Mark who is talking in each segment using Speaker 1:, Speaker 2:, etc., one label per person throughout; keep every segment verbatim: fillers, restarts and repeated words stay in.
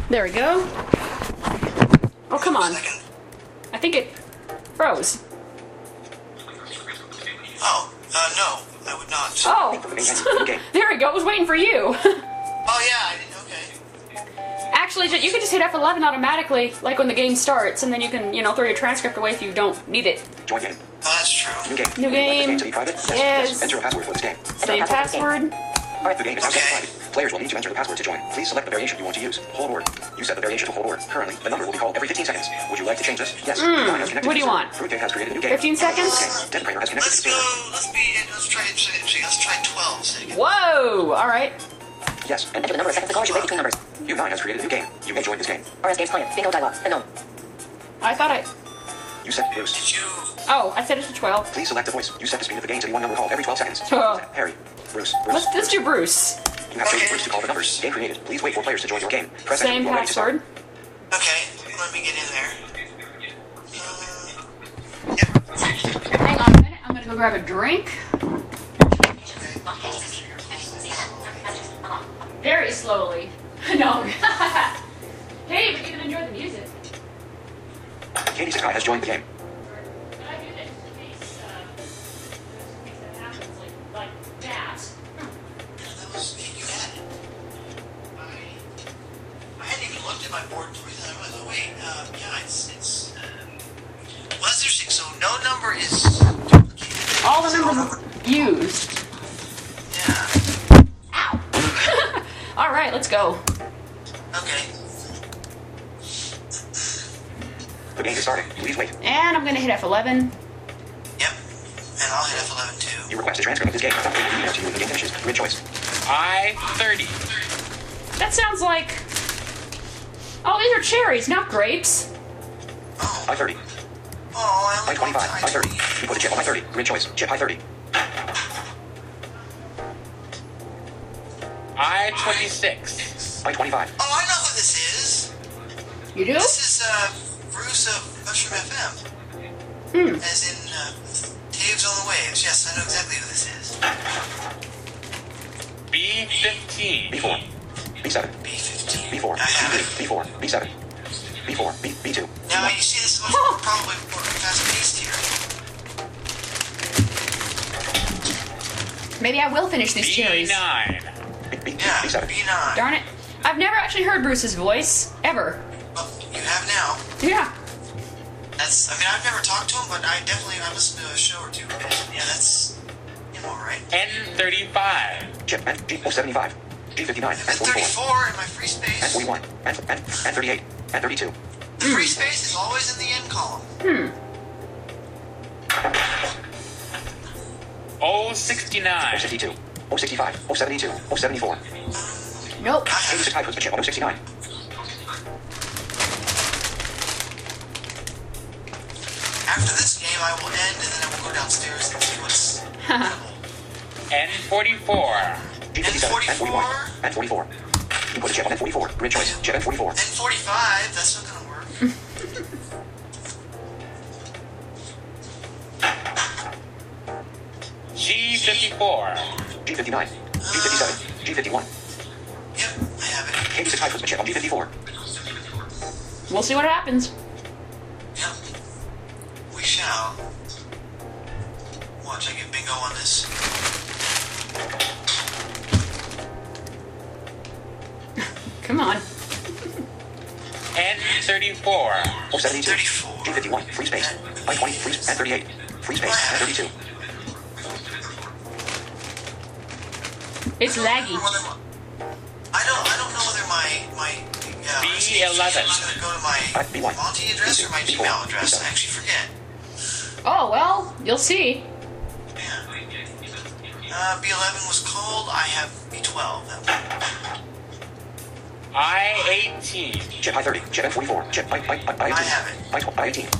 Speaker 1: There we go. Oh, come on. I think it froze.
Speaker 2: Oh, uh, no, I would not.
Speaker 1: Oh, there we go. I was waiting for you.
Speaker 2: Oh, yeah, I didn't, okay.
Speaker 1: Actually, you can just hit F eleven automatically, like when the game starts, and then you can, you know, throw your transcript away if you don't need it.
Speaker 3: Join game.
Speaker 2: Oh, that's true.
Speaker 3: New game.
Speaker 1: New game.
Speaker 3: This game to be private? Yes.
Speaker 1: Yes.
Speaker 3: Yes. Enter a password for this game.
Speaker 1: Same password.
Speaker 3: Alright, the game is now set to
Speaker 2: Okay.
Speaker 3: private. Players will need to enter the password to join. Please select the variation you want to use. Hold word. You set the variation to hold word. Currently, the number will be called every fifteen seconds. Would you like to change this? Yes.
Speaker 1: Mm, what do you want?
Speaker 3: Fruitcake has created a new game.
Speaker 1: fifteen seconds?
Speaker 3: Okay. Decorator has connected
Speaker 2: Let's
Speaker 3: to
Speaker 2: go,
Speaker 3: the server.
Speaker 2: let's be, let's try, let's try twelve seconds.
Speaker 1: Whoa! Alright.
Speaker 3: Yes. And enter the number of seconds the cars you wait between numbers. U nine has created a new game. You may join this game. R S Games client. Bingo dialog. Unknown.
Speaker 1: I thought I...
Speaker 3: You set Bruce.
Speaker 2: Did you...
Speaker 1: Oh, I set it to twelve.
Speaker 3: Please select the voice. You set the speed of the game to be one number called every twelve seconds.
Speaker 1: Oh.
Speaker 3: Harry. Bruce. Bruce.
Speaker 1: Let's, let's do Bruce.
Speaker 3: You have chosen
Speaker 2: Okay.
Speaker 3: Bruce to call the numbers. Game created. Please wait for players to join your game. Press enter
Speaker 1: Same
Speaker 3: when you are ready to start.
Speaker 1: password.
Speaker 2: Okay, let me get in there. Uh, yep.
Speaker 1: Hang on a minute. I'm gonna go grab a drink. Very slowly. No. Hey, but you can enjoy the music.
Speaker 3: Katie Sakai has joined the game.
Speaker 1: Can I do this in case, uh, in case that happens, like, like that?
Speaker 2: That was, you had it. I, I hadn't even looked at my board for reason. I was, oh wait, uh, yeah, it's, it's, um, well, that's interesting. So no number is duplicated.
Speaker 1: All the
Speaker 2: So
Speaker 1: numbers used.
Speaker 2: Yeah.
Speaker 1: Ow. All right, let's go.
Speaker 2: Okay.
Speaker 3: The game is starting. Please wait.
Speaker 1: And I'm gonna hit F eleven.
Speaker 2: Yep. And I'll hit F eleven too.
Speaker 3: You request a transcript of this game. Something will be emailed to you when the game finishes. Grid choice.
Speaker 4: I thirty.
Speaker 1: That sounds like... Oh, these are cherries, not grapes.
Speaker 2: Oh.
Speaker 3: I thirty.
Speaker 2: Oh, I
Speaker 3: I
Speaker 2: only
Speaker 3: twenty-five.
Speaker 2: got
Speaker 3: I thirty. You put a chip on I thirty. Grid choice. Chip I thirty.
Speaker 4: I twenty-six.
Speaker 3: I twenty-five.
Speaker 2: Oh, I know who this is.
Speaker 1: You do?
Speaker 2: This is, uh, Bruce of Mushroom F M.
Speaker 1: Hmm.
Speaker 2: As in, uh, Taves on the Waves. Yes, I know exactly who this is.
Speaker 4: B fifteen.
Speaker 3: B four. B seven.
Speaker 2: B fifteen.
Speaker 3: B four.
Speaker 2: I have it.
Speaker 3: B four. B seven. B four. B B two.
Speaker 2: Now, you see, this is much more, probably more fast-paced here.
Speaker 1: Maybe I will finish these
Speaker 4: B
Speaker 1: cherries.
Speaker 4: nine.
Speaker 3: B B
Speaker 2: Yeah,
Speaker 3: B seven.
Speaker 2: B nine.
Speaker 1: Darn it. I've never actually heard Bruce's voice. Ever.
Speaker 2: Well, you have now.
Speaker 1: Yeah.
Speaker 2: That's, I mean, I've never talked to him, but I definitely, I listened to a show or two. Yeah, that's him, alright.
Speaker 4: N thirty-five.
Speaker 3: Chip and G oh seventy-five. G fifty-nine.
Speaker 2: I'm
Speaker 3: And
Speaker 2: at
Speaker 3: forty-four.
Speaker 2: thirty-four in my free
Speaker 3: And
Speaker 2: space.
Speaker 3: forty-one. And and and thirty-eight. And thirty-two.
Speaker 2: The free space is always in the end column.
Speaker 1: Hmm.
Speaker 4: O
Speaker 3: Oh
Speaker 4: sixty-nine.
Speaker 3: sixty-two. Oh sixty-five. Oh seventy-two. Oh seventy-four.
Speaker 1: Nope.
Speaker 2: I have
Speaker 3: Katie Sakai puts the chip on oh sixty-nine.
Speaker 2: After this game, I will end, and then I will go downstairs and see what's available.
Speaker 4: N forty-four.
Speaker 3: G fifty-seven. And forty-one. And forty-four. You put a chip on N forty-four. Grid choice. Chip N forty-four.
Speaker 2: N forty-five, that's not gonna work.
Speaker 4: G fifty-four.
Speaker 3: G fifty-nine. G fifty-seven. G fifty-one.
Speaker 2: Yep, I have it.
Speaker 3: Katie Sakai puts the chip on G fifty-four.
Speaker 1: We'll see what happens.
Speaker 2: Yep. We shall. Watch, I get bingo on this.
Speaker 1: Come on.
Speaker 4: N thirty-four.
Speaker 3: Oh seventy-two.
Speaker 2: thirty-four.
Speaker 3: G fifty-one. Free space. I twenty. Free and thirty-eight. Free space. And thirty-two.
Speaker 1: It's
Speaker 2: I don't
Speaker 1: laggy.
Speaker 2: remember whether my- I don't. I don't know whether my my uh,
Speaker 4: B
Speaker 2: resting
Speaker 4: eleven.
Speaker 2: is going to go to my
Speaker 3: Uh, B one.
Speaker 2: Monty address or my
Speaker 3: B four.
Speaker 2: Gmail address.
Speaker 3: B seven.
Speaker 2: I actually forget.
Speaker 1: Oh, well, you'll see.
Speaker 2: Yeah. Uh, B eleven was cold. I have B twelve. That
Speaker 4: I eighteen.
Speaker 3: Chip I thirty. Chip N forty-four. Chip I I I I
Speaker 2: I have it.
Speaker 3: I tw- I eighteen.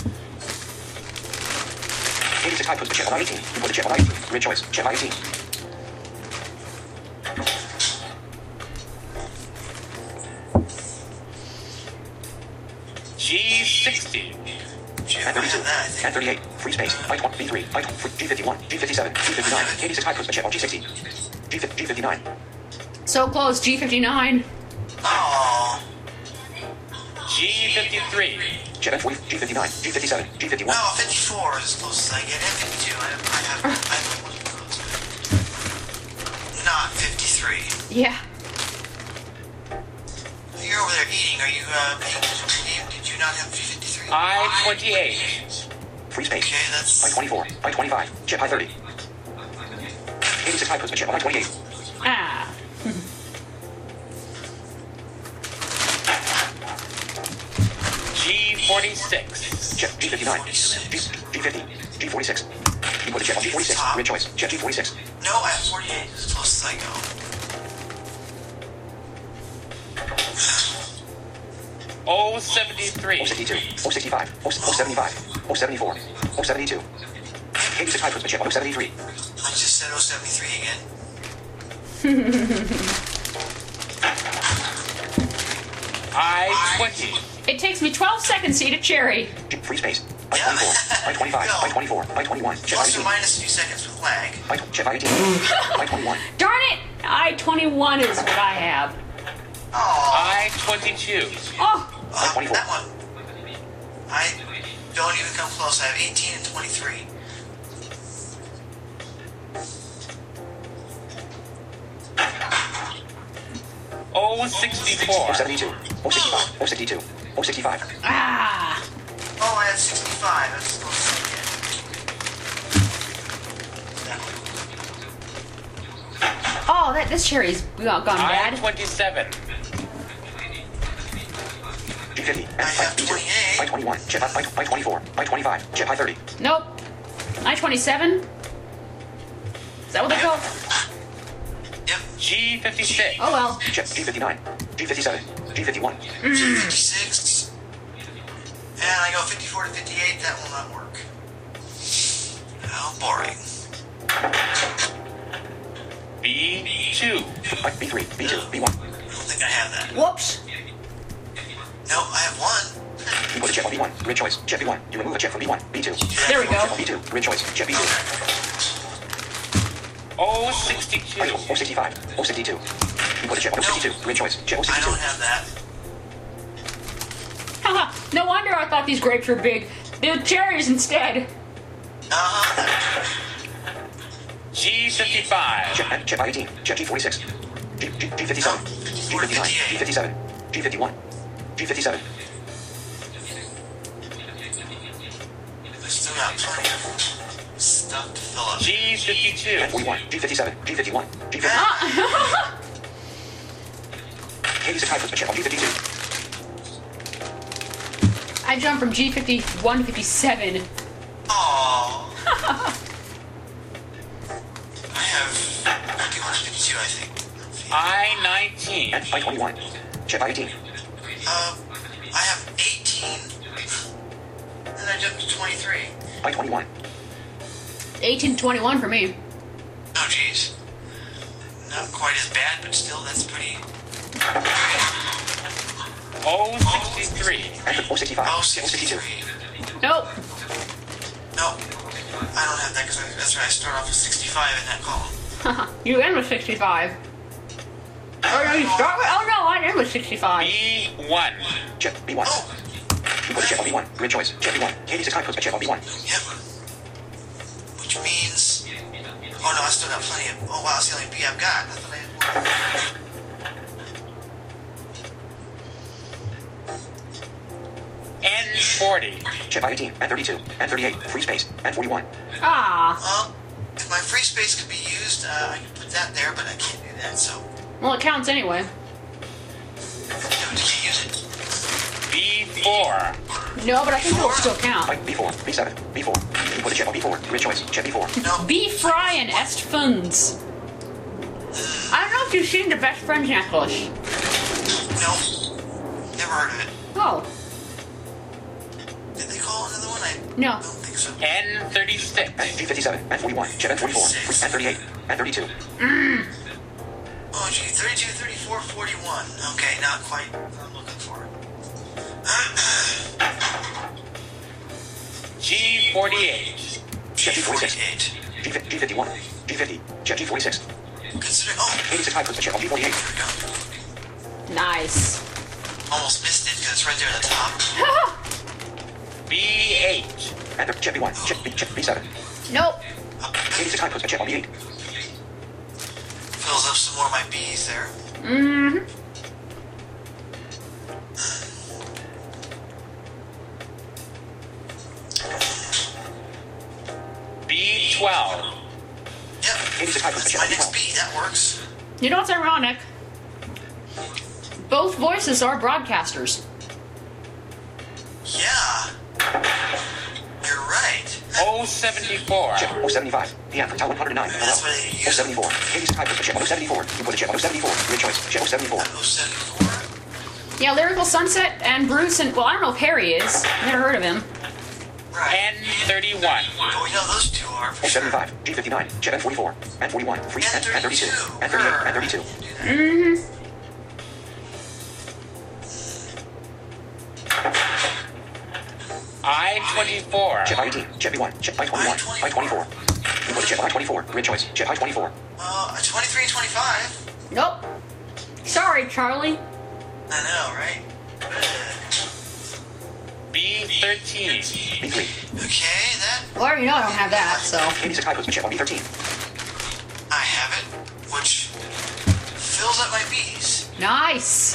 Speaker 3: Katie Sakai puts the chip on I eighteen. You put the chip on I eighteen. Grid choice. Chip I eighteen.
Speaker 4: G sixty.
Speaker 2: Jim,
Speaker 3: And
Speaker 2: I
Speaker 3: thirty-two.
Speaker 2: have that. I
Speaker 3: And
Speaker 2: think.
Speaker 3: thirty-eight. Free space. I twenty. B three. I twenty. G fifty-one. G fifty-seven. G fifty-nine. Katie Sakai puts the chip on G sixty. G G fifty-nine.
Speaker 1: So close, G fifty-nine.
Speaker 2: Oh.
Speaker 4: G fifty-three.
Speaker 3: Jet F forty, G fifty-nine, G fifty-seven, G fifty-one.
Speaker 2: No, fifty-four is as close as I get. And fifty-two. I have, I have, I have one close. Not fifty-three.
Speaker 1: Yeah.
Speaker 2: You're over there eating. Are you uh, paying attention to the game? Did you not have G fifty-three?
Speaker 4: I twenty-eight.
Speaker 3: Free space.
Speaker 2: Okay, that's...
Speaker 3: I twenty-four, I twenty-five, jet high thirty. eighty-six high jet I twenty-eight.
Speaker 1: Ah.
Speaker 4: G forty-six.
Speaker 3: Jet G fifty-nine, G, G fifty, G forty-six. You put a jet on G forty-six, grid choice, jet G forty-six.
Speaker 2: No, I have forty-eight. As close as I go.
Speaker 4: O seventy-three.
Speaker 3: O sixty-two, O sixty-five, O seventy-five, O seventy-four, O seventy-two. eighty-six high jet O seventy-three.
Speaker 2: I just said oh seventy-three again.
Speaker 4: I twenty.
Speaker 1: It takes me twelve seconds to eat a cherry.
Speaker 3: Free space. I twenty-four, I twenty-five, I twenty-four, I twenty-one, jet
Speaker 2: Plus or
Speaker 3: eighteen.
Speaker 2: minus a few seconds with lag.
Speaker 3: I jet I eighteen, I twenty-one.
Speaker 1: Darn it! I twenty-one is what I have.
Speaker 2: Oh,
Speaker 4: I twenty-two.
Speaker 1: Oh,
Speaker 2: uh,
Speaker 3: twenty-four.
Speaker 2: that one. I don't even come close. I have eighteen and twenty-three.
Speaker 4: O sixty-four.
Speaker 3: O seventy-two, O sixty-five, O sixty-two, O sixty-five.
Speaker 1: ah.
Speaker 2: Oh, I have sixty-five. That's as close as I get. That one.
Speaker 1: Oh, that this cherry's gone gone
Speaker 4: I
Speaker 1: bad.
Speaker 4: twenty-seven.
Speaker 3: G fifty,
Speaker 2: I have
Speaker 3: B two,
Speaker 2: twenty-eight.
Speaker 3: I twenty-one, jet I, I twenty-four, I twenty-five, jet high thirty.
Speaker 1: Nope. I twenty-seven. Is that what they call?
Speaker 2: Yep.
Speaker 4: G fifty-six.
Speaker 1: Oh well.
Speaker 3: Jet G fifty-nine, G fifty-seven, G fifty-one.
Speaker 2: fifty-six. And I go fifty-four to fifty-eight. That will not work. How boring.
Speaker 4: B two.
Speaker 3: I, B three, B two, B one.
Speaker 2: I don't think I have that.
Speaker 1: Whoops.
Speaker 2: No, I have one.
Speaker 3: You put a jet on B one, grid choice, jet B one. You remove a jet from B one, B two.
Speaker 1: There we go.
Speaker 3: Jet on B two, grid choice, jet B two.
Speaker 4: O sixty-two.
Speaker 3: O sixty-five, O sixty-two. You put a jet on O sixty-two, grid choice, jet O
Speaker 2: I
Speaker 3: sixty-two.
Speaker 2: don't have that.
Speaker 1: Haha. No wonder I thought these grapes were big. They're cherries instead.
Speaker 2: Uh-huh.
Speaker 4: G fifty-five.
Speaker 3: Jet, jet I eighteen, jet G forty-six. G, G, G fifty-seven, G fifty-nine, G fifty-seven, G fifty-one, G fifty-seven.
Speaker 2: There's still got plenty of stuff to fill up.
Speaker 4: G fifty-two.
Speaker 3: F forty-one, G fifty-seven, G fifty-one, G fifty.
Speaker 1: Ah.
Speaker 3: eighty-six high jet on G fifty-two.
Speaker 1: I jumped from G fifty-one to fifty-seven.
Speaker 2: Aww. I have fifty-one to fifty-two, I think.
Speaker 4: I nineteen.
Speaker 3: And I twenty-one, jet I eighteen.
Speaker 2: Uh, I have eighteen. And I jumped to twenty-three.
Speaker 3: I twenty-one.
Speaker 1: eighteen to twenty-one for me.
Speaker 2: Oh, jeez. Not quite as bad, but still, that's pretty...
Speaker 4: O sixty-three.
Speaker 3: And O sixty-five,
Speaker 2: Oh,
Speaker 3: O sixty-two.
Speaker 2: sixty-three.
Speaker 1: Nope.
Speaker 2: No, I don't have that because that's right. I start off with sixty-five in that column.
Speaker 1: You end with sixty-five. Oh no, you start with. Oh no, I end with sixty-five.
Speaker 4: B one.
Speaker 3: Jet B one.
Speaker 2: Oh,
Speaker 3: You put a jet on B one, grid choice, jet B one. eighty-six high jet on B one.
Speaker 2: yep. Which means... Oh no, I still got plenty of... Oh wow, that's the only B I've got. I thought I had more.
Speaker 4: N forty.
Speaker 3: Jet I eighteen, and thirty-two, and thirty-eight, free space, and forty-one.
Speaker 1: Ah.
Speaker 2: Well, if my free space could be used, uh, I could put that there, but I can't do that, so...
Speaker 1: Well, it counts anyway.
Speaker 2: No, I can't use it.
Speaker 4: B four.
Speaker 1: No, but I think it'll still count.
Speaker 3: Like B four, B seven, B four. You put a jet on B four, grid choice, jet B four.
Speaker 2: No.
Speaker 1: Be Fryen est funds. I don't know if you've seen the Best Friends necklace.
Speaker 2: No. Never heard of it.
Speaker 1: Oh,
Speaker 2: Did they call it another one? I
Speaker 1: no.
Speaker 2: don't think so.
Speaker 4: N thirty-six.
Speaker 3: And G fifty-seven, and forty-one, jet and forty-four, and thirty-eight, and thirty-two.
Speaker 2: Oh, gee, thirty-two, thirty-four, forty-one. Okay, not quite what I'm looking for.
Speaker 4: G forty-eight.
Speaker 3: Jet G forty-six,
Speaker 2: forty-eight.
Speaker 3: G fifty-one, G fifty, jet G forty-six.
Speaker 2: Consider... Oh,
Speaker 3: eighty-six high jet on G forty-eight.
Speaker 2: there we go.
Speaker 1: Nice.
Speaker 2: Almost missed it because it's right there at the top.
Speaker 4: B eight.
Speaker 3: And Jet B one. Jet B, Jet B seven.
Speaker 1: Nope.
Speaker 3: eighty-six time puts a Jet on B eight.
Speaker 2: Fills up some more of my B's there.
Speaker 1: Mm-hmm.
Speaker 4: B twelve.
Speaker 2: Yep.
Speaker 3: eighty-six time puts a
Speaker 2: That's
Speaker 3: Jet
Speaker 2: my
Speaker 3: on B
Speaker 2: next
Speaker 3: twelve.
Speaker 2: B. That works.
Speaker 1: You know what's ironic? Both voices are broadcasters.
Speaker 2: Yeah. You're right.
Speaker 4: O seventy-four.
Speaker 3: Jet oh seventy-five. P M from Tal one hundred nine.
Speaker 2: That's what
Speaker 3: Hello.
Speaker 2: I
Speaker 3: oh
Speaker 2: use.
Speaker 3: seventy-four. eighty-six time puts a Jet oh seventy-four. You put a Jet oh seventy-four. Great choice. Jet oh seventy-four.
Speaker 2: oh seventy-four.
Speaker 1: Yeah, Lyrical Sunset and Bruce and, well, I don't know if Harry is. Never heard of him.
Speaker 2: Right.
Speaker 4: N thirty-one.
Speaker 2: But we know those two are for
Speaker 3: oh
Speaker 2: sure.
Speaker 3: seventy-five. G fifty-nine. Jet N forty-four. N forty-one. Free
Speaker 2: N
Speaker 3: and, and thirty-two.
Speaker 2: thirty-two.
Speaker 3: And thirty-eight. And thirty-two.
Speaker 1: Mm-hmm.
Speaker 4: I twenty-four.
Speaker 3: Jet I eighteen. Jet B one. Jet I twenty-one. I twenty-four. You put a Jet I twenty-four. Great choice. Jet I twenty-four.
Speaker 2: Uh, twenty-three and twenty-five.
Speaker 1: Nope. Sorry, Charlie.
Speaker 2: I know, right?
Speaker 4: B thirteen.
Speaker 3: B three.
Speaker 2: Okay, that
Speaker 1: Well, you know I don't have that, so.
Speaker 3: eighty-six time puts a Jet on B thirteen.
Speaker 2: I have it, which fills up my B's.
Speaker 1: Nice.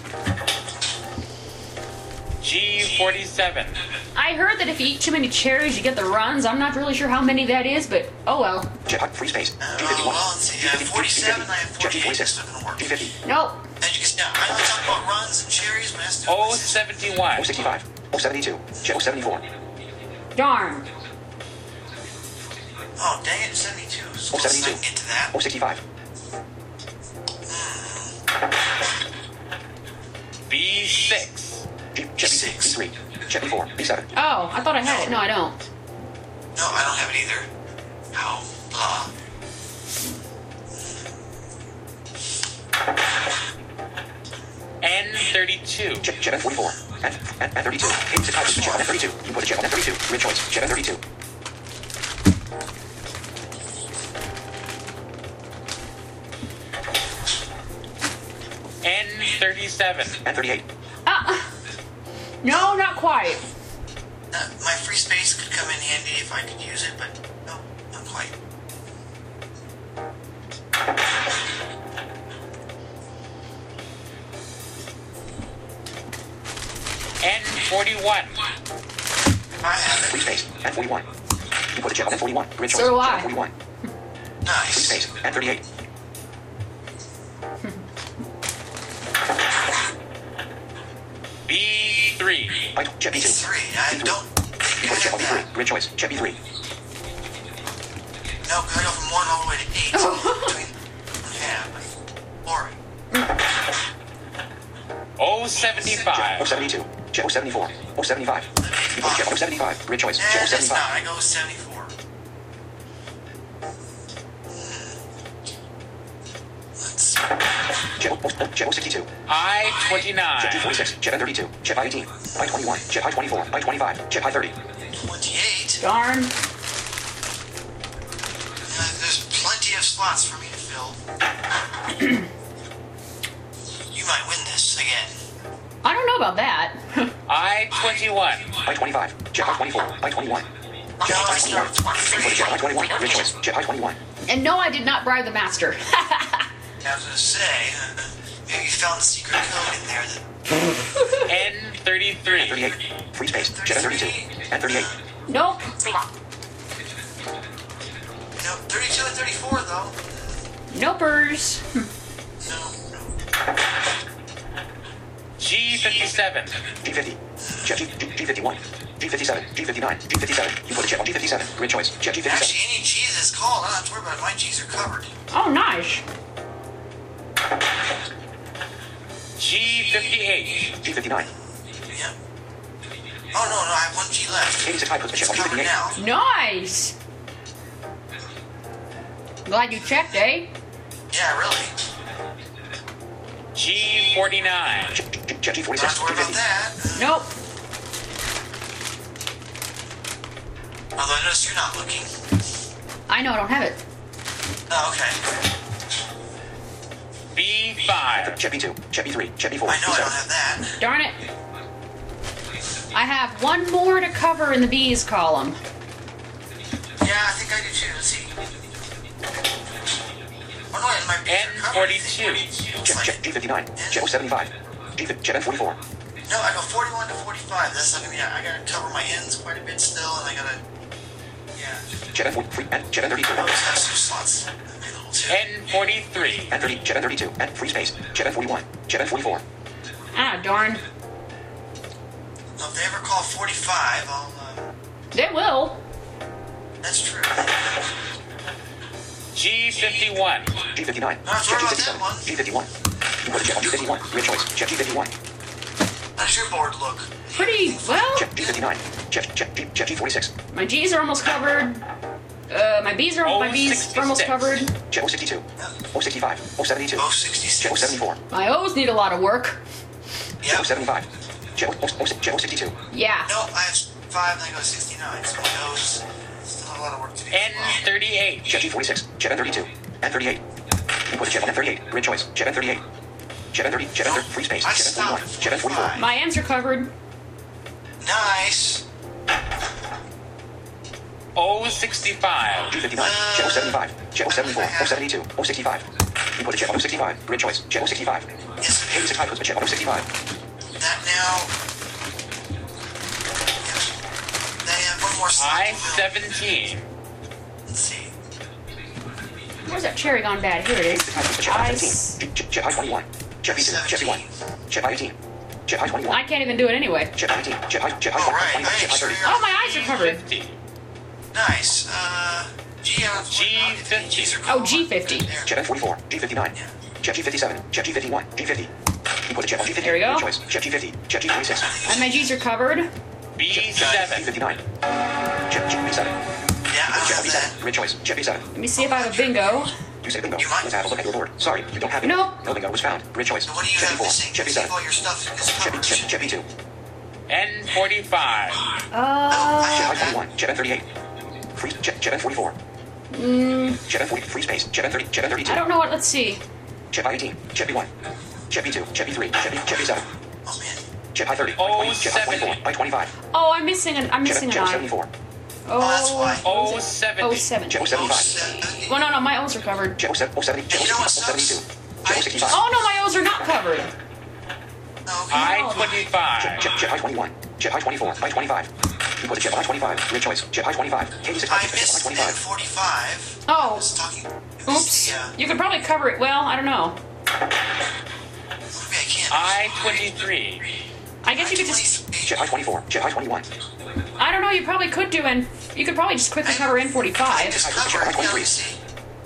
Speaker 4: G forty-seven.
Speaker 1: I heard that if you eat too many cherries, you get the runs. I'm not really sure how many that is, but oh well.
Speaker 3: Jet I free space.
Speaker 2: Uh,
Speaker 3: G fifty-one.
Speaker 2: well, let's see.
Speaker 3: G
Speaker 2: I have
Speaker 3: fifty.
Speaker 2: forty-seven, I have
Speaker 3: Jet G
Speaker 2: forty-eight.
Speaker 3: forty-six.
Speaker 2: That's not gonna work.
Speaker 3: G fifty.
Speaker 1: Nope.
Speaker 2: As you can see, I only talk about runs and cherries, but that's
Speaker 4: O seventy-one.
Speaker 3: oh sixty-five. oh seventy-two. Jet oh seventy-four.
Speaker 1: Darn.
Speaker 2: Oh, dang it, seventy-two. So
Speaker 3: oh
Speaker 2: let's
Speaker 3: seventy-two.
Speaker 2: not get to that.
Speaker 3: oh sixty-five.
Speaker 4: B six.
Speaker 3: G, Jet B six. B three. Jet B four. B seven.
Speaker 1: Oh, I thought I had it. No, I don't.
Speaker 2: No, I don't have it either. Ow. Blah.
Speaker 4: N thirty-two.
Speaker 3: Jet, Jet N forty-four. And, and, and thirty-two. eighty-six time puts a Jet on N thirty-two. You put a Jet on N thirty-two. Great choice. Jet N thirty-two.
Speaker 4: N thirty-seven.
Speaker 3: N thirty-eight.
Speaker 1: Uh, no, not quite.
Speaker 2: Uh, my free space could come in handy if I could use it, but no, not quite.
Speaker 4: N forty-one.
Speaker 2: I have
Speaker 3: Free
Speaker 2: it.
Speaker 3: space. N forty-one. You put a Jet on N forty-one. Great choice.
Speaker 1: So do
Speaker 3: Jet
Speaker 1: I.
Speaker 3: N forty-one. Free
Speaker 2: Nice.
Speaker 3: space. N thirty-eight.
Speaker 4: B three.
Speaker 3: I, Jet B two.
Speaker 2: B three. I don't
Speaker 3: You put a
Speaker 2: think
Speaker 3: Jet
Speaker 2: I
Speaker 3: on B
Speaker 2: have
Speaker 3: three.
Speaker 2: that.
Speaker 3: Great choice. Jet B three.
Speaker 2: No, because I go from one all the way to eight. So between, yeah, or
Speaker 4: O
Speaker 3: Jet
Speaker 4: seventy-five.
Speaker 3: oh seventy-two. Jet oh seventy-four. oh seventy-five. You put a Jet on oh seventy-five. Great choice.
Speaker 2: eh,
Speaker 3: Jet oh
Speaker 2: that's not.
Speaker 3: seventy-five.
Speaker 2: I go with seventy-four. Let's see.
Speaker 3: Jet oh, oh, Jet oh sixty-two.
Speaker 4: I
Speaker 3: Jet G
Speaker 4: twenty-nine.
Speaker 3: forty-six. Jet N thirty-two. Jet I eighteen. I twenty-one. Jet I twenty-four. I twenty-five. Jet I thirty.
Speaker 2: twenty-eight.
Speaker 1: Darn.
Speaker 2: Uh, there's plenty of slots for me to fill. You might win this again.
Speaker 1: I don't know about that.
Speaker 4: I twenty-one.
Speaker 3: I twenty-five. Jet I twenty-four. I twenty-one.
Speaker 2: No,
Speaker 3: Jet I
Speaker 2: it's
Speaker 3: twenty-one.
Speaker 2: not
Speaker 3: You put a
Speaker 2: twenty-three.
Speaker 3: Jet I twenty-one. Great choice. Jet I twenty-one.
Speaker 1: And no, I did not bribe the master.
Speaker 2: I was gonna say, uh, maybe you found the secret code in there that.
Speaker 4: N thirty-three.
Speaker 3: thirty-eight. Free space. Jet N thirty-two. N thirty-eight.
Speaker 1: Nope.
Speaker 2: No, thirty-two and thirty-four though.
Speaker 1: Nopers.
Speaker 2: No,
Speaker 4: G fifty-seven.
Speaker 3: G fifty. Jet G, G, G51. G fifty-seven. G fifty-nine. G fifty-seven. You put a Jet on G fifty-seven. Great choice. Jet G fifty-seven.
Speaker 2: actually, any G that's called, I don't have to worry about it. My G's are covered.
Speaker 1: Oh, nice.
Speaker 4: G fifty-eight.
Speaker 3: G fifty-nine.
Speaker 2: Yep. Oh no, no, I have one G left.
Speaker 3: eighty-six time puts a
Speaker 2: It's
Speaker 3: Jet on G
Speaker 2: covered
Speaker 3: fifty-eight.
Speaker 2: now.
Speaker 1: Nice. Glad you checked, eh?
Speaker 2: Yeah, really.
Speaker 4: G forty-nine.
Speaker 3: Jet, Jet, Jet G
Speaker 2: Don't
Speaker 3: forty-six.
Speaker 2: have to worry
Speaker 3: G
Speaker 2: about
Speaker 3: fifty.
Speaker 2: that.
Speaker 1: Nope.
Speaker 2: Although I notice you're not looking.
Speaker 1: I know I don't have it.
Speaker 2: Oh, okay.
Speaker 4: B five.
Speaker 3: Jet B two, Jet B three, Jet B four,
Speaker 2: I know I
Speaker 3: B
Speaker 2: don't
Speaker 3: seven.
Speaker 2: have that.
Speaker 1: Darn it. I have one more to cover in the B's column.
Speaker 2: Yeah, I think I do too. Let's see. Oh no, it might be
Speaker 4: N forty-two.
Speaker 3: Jet, Jet G fifty-nine, Jet O seventy-five, G, Jet N forty-four.
Speaker 2: No, I go forty-one to forty-five. That's not gonna be. I gotta cover my ends quite a bit still, and I gotta. Yeah.
Speaker 3: Jet N forty-three, and Jet N thirty-two,
Speaker 2: Those have some slots available too.
Speaker 4: N forty-three.
Speaker 3: N thirty, Jet N thirty-two, and free space, Jet N forty-one, Jet N forty-four.
Speaker 1: Ah, darn.
Speaker 2: Well, if they ever call forty-five, I'll. Uh,
Speaker 1: They will.
Speaker 2: that's true.
Speaker 4: G fifty-one.
Speaker 3: G fifty-nine,
Speaker 2: Not
Speaker 3: Jet
Speaker 2: sure
Speaker 3: G
Speaker 2: about that one.
Speaker 3: fifty-seven, G fifty-one. You put a Jet on G fifty-one, weird choice, Jet G fifty-one,
Speaker 2: How does your board look?
Speaker 1: Pretty well.
Speaker 3: Jet G fifty-nine, Jet, Jet, G, Jet G forty-six,
Speaker 1: My G's are almost covered. Uh, my B's are my B's are almost covered.
Speaker 3: Jet O sixty-two, O sixty-five, O seventy-two,
Speaker 2: Oh,
Speaker 3: Jet O
Speaker 2: sixty-six.
Speaker 3: seventy-four,
Speaker 1: My O's need a lot of work.
Speaker 2: Yeah.
Speaker 3: O seventy-five, Jet O, O, Jet O sixty-two,
Speaker 1: Yeah.
Speaker 2: No, I have five, and I go sixty-nine. So my nose still have a lot of work to do.
Speaker 4: N thirty-eight.
Speaker 3: Jet G forty-six, Jet N thirty-two, N thirty-eight. You put a Jet on N thirty-eight, weird choice, Jet N thirty-eight, Jet N thirty, Jet N thirty, free space,
Speaker 2: I
Speaker 3: Jet N
Speaker 2: stopped
Speaker 3: forty-one,
Speaker 2: at
Speaker 3: Jet N forty-four.
Speaker 1: My M's are covered.
Speaker 2: Nice.
Speaker 4: O sixty-five.
Speaker 3: G fifty-nine, Jet O seventy-five, Jet O seventy-four, O seventy-two, O sixty-five. You put a Jet on O sixty-five, grid choice, Jet O sixty-five.
Speaker 2: Yes,
Speaker 3: K sixty-five puts a Jet on O sixty-five.
Speaker 2: that now. Yes. They have one more slot.
Speaker 4: I
Speaker 2: to fill.
Speaker 4: seventeen.
Speaker 2: Let's see.
Speaker 1: Where's that cherry gone bad? Here it is.
Speaker 3: Jet I
Speaker 1: Ice.
Speaker 3: seventeen, Jet, Jet I twenty-one, Jet B two, Jet B one, Jet I eighteen, Jet I twenty-one,
Speaker 1: I can't even do it anyway.
Speaker 3: Jet I eighteen, Jet I, Jet I
Speaker 2: Oh, right.
Speaker 3: twenty-one,
Speaker 2: Hey,
Speaker 3: Jet I
Speaker 2: sure
Speaker 3: thirty.
Speaker 2: you're-
Speaker 1: Oh, my eyes are covered.
Speaker 4: fifty.
Speaker 2: Nice. Uh, G. uh,
Speaker 4: G fifty.
Speaker 2: G's are
Speaker 1: Oh,
Speaker 2: covered.
Speaker 1: G fifty.
Speaker 2: There.
Speaker 3: Jet N forty-four, G fifty-nine, Jet G fifty-seven, Jet G fifty-one, G fifty. You put a Jet on G fifty,
Speaker 1: There we go.
Speaker 3: grid choice, Jet G fifty, Jet G forty-six,
Speaker 1: And my G's are covered.
Speaker 4: B
Speaker 3: G
Speaker 4: seven.
Speaker 3: fifty-nine, Jet G B seven.
Speaker 2: Yeah, I
Speaker 3: Jet
Speaker 2: have
Speaker 3: B
Speaker 2: that.
Speaker 3: seven, grid choice, Jet B seven.
Speaker 1: Let me see if I have a bingo.
Speaker 3: You say bingo.
Speaker 2: You might.
Speaker 3: Let's have a look at your board. Sorry, you don't have it.
Speaker 1: Nope.
Speaker 3: No bingo was found. Grid choice.
Speaker 2: So what do you
Speaker 3: Jet
Speaker 2: have
Speaker 3: B four,
Speaker 2: missing?
Speaker 3: Jet B
Speaker 2: See if
Speaker 3: seven,
Speaker 2: all your stuff is
Speaker 3: Jet B,
Speaker 2: covered.
Speaker 3: Jet, Jet B two,
Speaker 4: N forty-five.
Speaker 1: Uh,
Speaker 3: Jet I twenty-one, Jet N thirty-eight, free, Jet, Jet N forty-four,
Speaker 1: mm,
Speaker 3: Jet N forty, free space, Jet N thirty, Jet N
Speaker 1: I
Speaker 3: thirty-two,
Speaker 1: don't know what. Let's see.
Speaker 3: Jet I eighteen, Jet B one, Jet B two, Jet B three, Jet B, Jet B seven,
Speaker 2: Oh man.
Speaker 3: Jet I thirty,
Speaker 4: Oh,
Speaker 3: I twenty, Jet I twenty-four,
Speaker 4: seventy.
Speaker 3: I twenty-five,
Speaker 1: Oh, I'm missing an. I'm
Speaker 3: Jet,
Speaker 1: missing an
Speaker 3: Jet O
Speaker 1: I.
Speaker 3: seventy-four,
Speaker 2: Oh, that's why.
Speaker 1: Oh.
Speaker 4: O seventy.
Speaker 1: Oh, seven.
Speaker 3: Jet O
Speaker 2: Oh,
Speaker 3: seventy-five,
Speaker 2: seventy.
Speaker 1: Well, no, no, my O's are covered.
Speaker 3: Jet O seventy, O seventy, Jet O
Speaker 2: You know what
Speaker 3: sixty-two, O
Speaker 2: sucks?
Speaker 3: seventy-two, Jet O sixty-five,
Speaker 1: Oh no, my O's are not covered.
Speaker 2: Oh, okay.
Speaker 4: I
Speaker 3: Jet,
Speaker 4: twenty-five.
Speaker 3: Jet, Jet I twenty-one, Jet I twenty-four, I twenty-five. You put a Jet on I twenty-five, grid choice, Jet I twenty-five, K D six
Speaker 2: I
Speaker 3: puts a Jet
Speaker 2: missed
Speaker 3: on I
Speaker 2: N
Speaker 3: twenty-five.
Speaker 2: forty-five.
Speaker 1: Oh.
Speaker 2: I was talking.
Speaker 1: Oops.
Speaker 2: Yeah.
Speaker 1: You could probably cover it. Well, I don't know.
Speaker 2: Maybe I can't.
Speaker 4: I twenty-three.
Speaker 1: I guess you could just.
Speaker 3: Jet I twenty-four, Jet I twenty-one,
Speaker 1: I don't know. You probably could do N. You could probably just quickly cover N
Speaker 2: I
Speaker 1: forty-five.
Speaker 2: just
Speaker 3: I put
Speaker 2: covered.
Speaker 3: Jet on
Speaker 2: Yeah,
Speaker 3: twenty-three.
Speaker 2: let's see.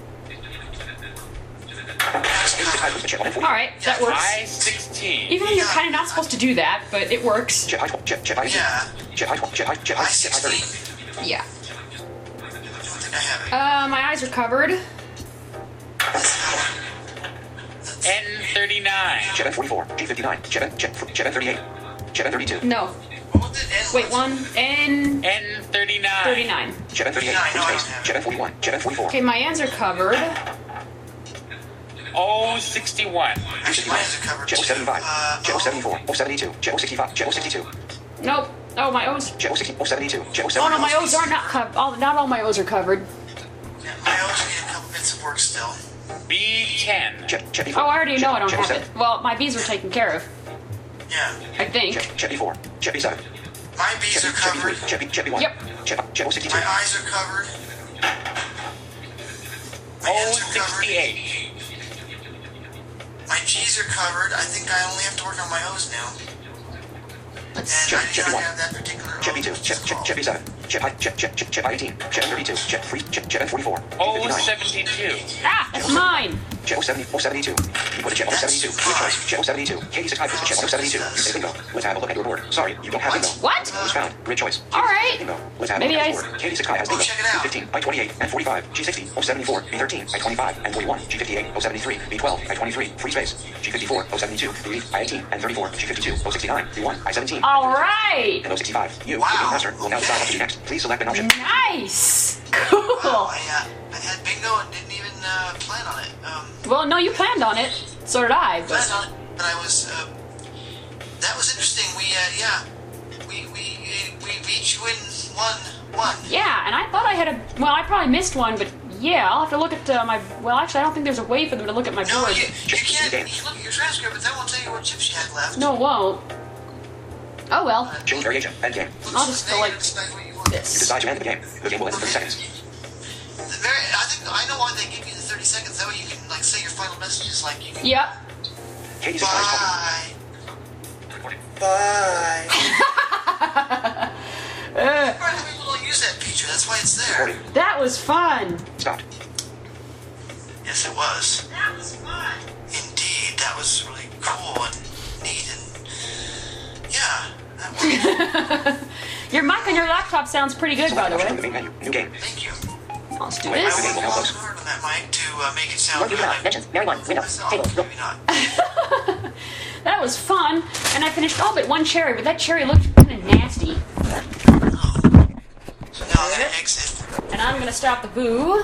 Speaker 3: K D six puts a Jet on N forty.
Speaker 1: All right, that works.
Speaker 4: I sixteen.
Speaker 1: Even though you're kind of not supposed to do that, but it works.
Speaker 3: Jet I twenty, Jet, Jet I eighteen,
Speaker 2: Yeah.
Speaker 3: Jet I twenty, Jet I, Jet I,
Speaker 2: I
Speaker 3: Jet I thirty.
Speaker 2: sixteen.
Speaker 1: Yeah.
Speaker 2: I don't think I have it.
Speaker 1: Uh, my eyes are covered.
Speaker 2: This one.
Speaker 4: N thirty-nine.
Speaker 3: Jet N forty-four, G fifty-nine, Jet N, Jet, Jet N thirty-eight, Jet N thirty-two,
Speaker 1: No.
Speaker 2: What was it? N
Speaker 1: Wait, one. N
Speaker 4: N thirty-nine.
Speaker 1: thirty-nine.
Speaker 3: Jet N thirty-eight,
Speaker 2: Yeah, I
Speaker 3: free
Speaker 2: know I
Speaker 3: space,
Speaker 2: don't have it.
Speaker 3: Jet N forty-one, Jet N forty-four,
Speaker 1: Okay, my N's are covered.
Speaker 4: O sixty-one.
Speaker 2: Actually, mine are covered.
Speaker 3: Jet O
Speaker 2: too.
Speaker 3: seventy-five,
Speaker 2: Uh,
Speaker 3: Jet O
Speaker 2: oh.
Speaker 3: seventy-four, O seventy-two, Jet O sixty-five, Jet O sixty-two,
Speaker 1: Nope. Oh, my O's.
Speaker 3: Jet O sixty, O seventy-two, Jet O
Speaker 1: Oh
Speaker 3: seventy-two.
Speaker 1: no, my O's are not covered. All, not all my O's are covered.
Speaker 2: Yeah, my O's need a couple bits of work still.
Speaker 4: B ten.
Speaker 3: Jet, Jet B four,
Speaker 1: Oh, I already
Speaker 3: Jet,
Speaker 1: know I don't
Speaker 3: Jet O
Speaker 1: have
Speaker 3: seven,
Speaker 1: it. Well, my B's were taken care of.
Speaker 2: Yeah.
Speaker 1: I think.
Speaker 3: Jet, Jet B four, Jet B seven,
Speaker 2: My B's
Speaker 3: Jet,
Speaker 2: are
Speaker 3: Jet B
Speaker 2: covered.
Speaker 3: three, Jet B, Jet B one,
Speaker 1: Yep.
Speaker 3: Jet, Jet O sixty-two,
Speaker 2: My eyes are covered. My
Speaker 4: O
Speaker 2: N's are covered.
Speaker 4: sixty-eight.
Speaker 2: My G's are covered. I think I only have to work on my O's now. And
Speaker 3: Jet,
Speaker 2: I do
Speaker 3: Jet
Speaker 2: not
Speaker 3: B one,
Speaker 2: have that particular O.
Speaker 3: Jet B two,
Speaker 2: which
Speaker 3: Jet,
Speaker 2: is
Speaker 3: Jet,
Speaker 2: called.
Speaker 3: Jet B seven, Jet I, Jet, Jet, Jet, Jet I eighteen, Jet N thirty-two, Jet free, Jet, Jet N forty-four, G
Speaker 4: O
Speaker 3: fifty-nine,
Speaker 4: seventy-two.
Speaker 1: Ah, that's mine.
Speaker 3: Jet O seventy, O seventy-two. You put a Jet O seventy-two. Good choice. Jet O seventy-two. K D six puts a Jet O seventy-two. You say bingo. Let's have a look at your board. Sorry, you don't have bingo.
Speaker 1: What?
Speaker 3: Bingo was found. Grid choice.
Speaker 1: All right.
Speaker 3: Bingo. Let's have
Speaker 1: Maybe
Speaker 3: a look
Speaker 1: I
Speaker 3: at your board. K D six has bingo.
Speaker 2: Oh, check it out.
Speaker 3: G fifteen, I twenty-eight, N forty-five, G sixty, O seventy-four, B thirteen, I twenty-five, N forty-one, G fifty-eight, O seventy-three, B twelve, I twenty-three, free space, G fifty-four, O seventy-two, B I eighteen, N thirty-four, G fifty-two, O sixty-nine, B one, I seventeen,
Speaker 1: All right.
Speaker 3: and O sixty-five. You,
Speaker 2: Wow.
Speaker 3: the game master, will now decide what to do next. Please select an option.
Speaker 1: Nice.
Speaker 2: Wow,
Speaker 1: Cool.
Speaker 2: I, uh, I had bingo and didn't even uh, plan on it. Um,
Speaker 1: Well, no, you planned on it. So did I. But
Speaker 2: Glad on it, but I was. Uh, that was interesting. We, uh, yeah, we we we each win one one.
Speaker 1: yeah, and I thought I had a. Well, I probably missed one, but yeah, I'll have to look at uh, my. Well, actually, I don't think there's a way for them to look at my
Speaker 2: No,
Speaker 1: board.
Speaker 2: you, you can't. You can look at your transcript, but that won't tell you what chips you had left.
Speaker 1: No, it won't. Oh well.
Speaker 3: Change variation. End game.
Speaker 1: I'll just go like
Speaker 2: Select what you want.
Speaker 3: You
Speaker 1: this.
Speaker 3: decide to end the game. The game will end in thirty seconds.
Speaker 2: The very, I think I know why they give you the thirty seconds. That way you can like say your final messages. Like you can.
Speaker 1: Yep.
Speaker 3: Katie's surprise talking.
Speaker 2: Bye.
Speaker 3: Recording.
Speaker 2: Bye.
Speaker 1: Uh,
Speaker 2: Right, people don't use that feature. That's why it's there.
Speaker 3: Recording.
Speaker 1: that was fun.
Speaker 3: Stopped.
Speaker 2: Yes, it was. That was fun. Indeed, that was really cool and neat and yeah, that was.
Speaker 1: Your mic on your laptop sounds pretty good, by the
Speaker 3: Select an option from the
Speaker 1: way.
Speaker 3: main menu. New game.
Speaker 2: Thank you.
Speaker 1: Let's do
Speaker 2: I
Speaker 1: this.
Speaker 3: Okay,
Speaker 2: worked
Speaker 3: well,
Speaker 2: long
Speaker 3: close.
Speaker 2: and hard on that mic to uh, make it sound
Speaker 3: One,
Speaker 2: good.
Speaker 3: two,
Speaker 2: I-
Speaker 3: mentions. Mary one. Window.
Speaker 2: myself,
Speaker 3: Table. Go.
Speaker 2: maybe not.
Speaker 1: That was fun, and I finished all but one cherry, but that cherry looked kind of nasty.
Speaker 2: So now I'm gonna exit.
Speaker 1: And I'm gonna stop the boo.